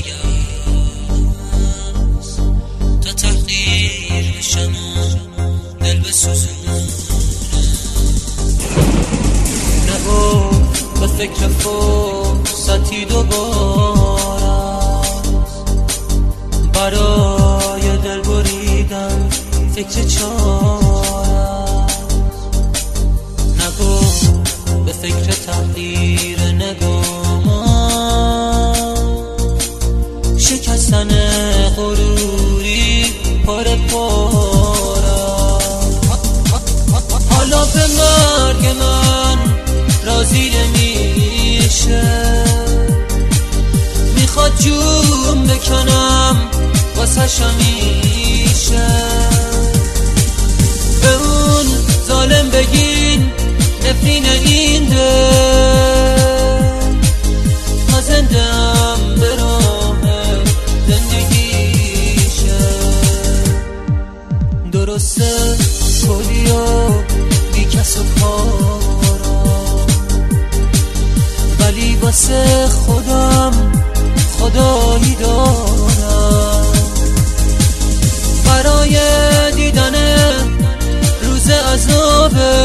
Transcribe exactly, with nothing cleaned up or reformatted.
است تا تحقیر بشم و دل بسوزونه. نگو به فکر فرصتی دوباره برای دل بریدن فکر چاره. نگو به فکر تحقیر نگامان شکستن غروری پاره پاره. حالا به مرگ من راضی نمیشه، میخواد جون بکنم واسش همیشه. به اون ظالم بگین نفرین این دل، تا زنده هم به راه زندگیشه. درسته کلی و بی کس و کارم، ولی واسه خودم خدایی دارم. برای دیدن روز عذابه